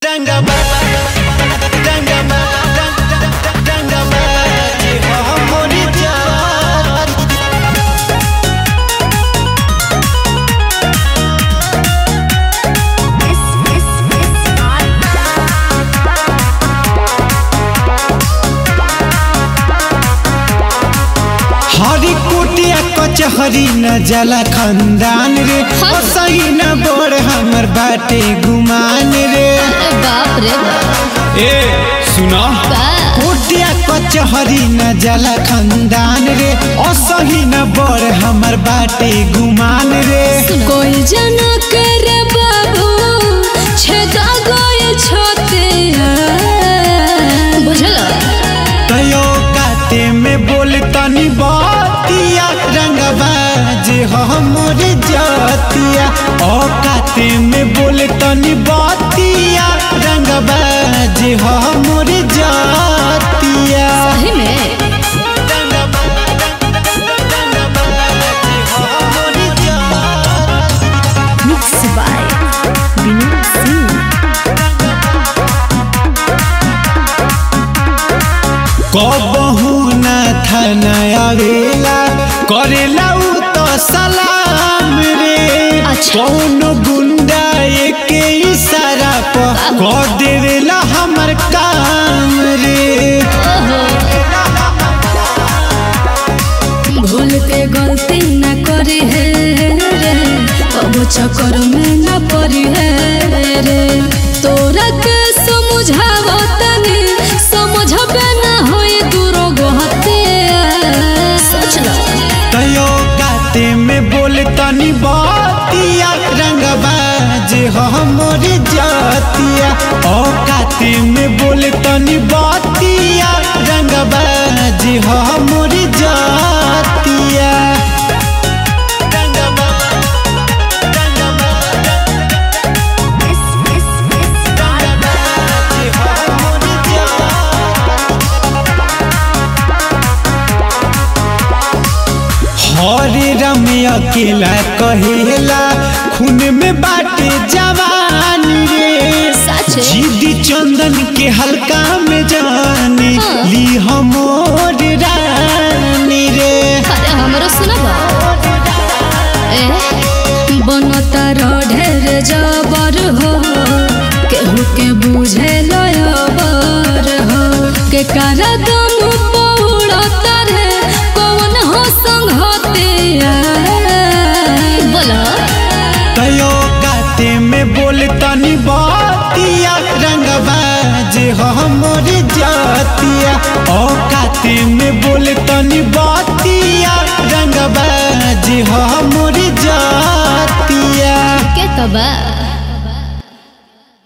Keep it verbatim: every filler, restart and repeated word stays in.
हरी कुटिया कचहरी न जला खानदान रे और सही न बोर हमर बाटे गुमान रे। बाप रे बाप। ए सुना कुटिया कचहरी न जला खानदान रे और सही न बोर हमर बाटे गुमान रे। कोई जना करे बाबू छेदा गए छोते बुझला तयो काते में बोल तनी बातिया रंगबाज हमर जातिया ओ काते में बोल तनी बातिया रंगबाज हमर जातिया। सही में मिक्स बाय विनोद सिंह। कबहू न थाना आवेला करेला उ तो सलाम रे। अच्छा। कौन गुंडा के इशारा पर कर देवेला हमर काम रे। भूल पे गलती न करी है रे अब चक्कर में न पड़ी है रे। तोरा के समझावो तनी समझबे न होए दूरो गोहते सोचला तयो काते में बोल तनी बातिया रंगबाज हमर जातिया ओ काते में बोल तनी बातिया रंगबाज हमर जातिया। हरे रमिया अकेला कहेला खून में बाटे जवानी रे। सच जीदी चंदन के हल्का में जानी हाँ। ली हमोर रानी रे। अरे हमरो सुनबा ए बनता ढेर जबर हो केहू के बुझे लयबर हो के कारा दम पौड़ता रे कौन हो संगते बोला तयो काते में बोल तनी बातिया रंगबाज हमर जातिया ओ काते में बोल तनी बातिया रंगबाज हमर जातिया। के तबा